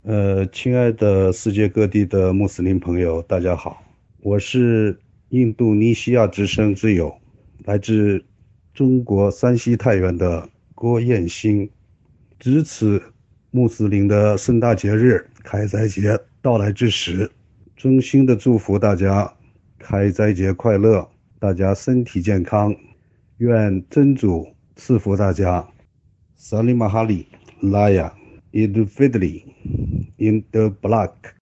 亲爱的世界各地的穆斯林朋友，大家好，我是印度尼西亚之声之友，来自中国山西太原的郭彦兴。值此穆斯林的盛大节日开斋节到来之时，衷心的祝福大家开斋节快乐，大家身体健康，愿真主赐福大家。萨利马哈里拉雅。Eid Fitri in the Black